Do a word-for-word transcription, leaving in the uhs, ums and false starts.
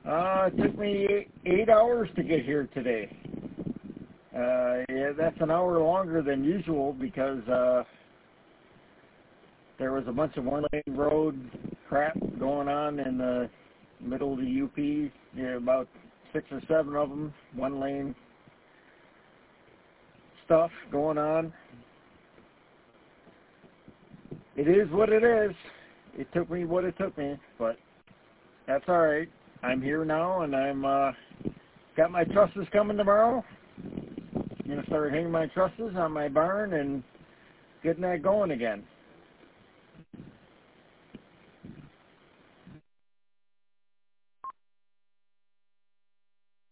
Uh, it took me eight, eight hours to get here today. Uh, yeah, that's an hour longer than usual because uh, there was a bunch of one-lane road crap going on in the middle of the U P. Yeah, about six or seven of them, one-lane stuff going on. It is what it is. It took me what it took me, but that's all right. I'm here now, and I'm uh, got my trusses coming tomorrow. I'm gonna start hanging my trusses on my barn and getting that going again.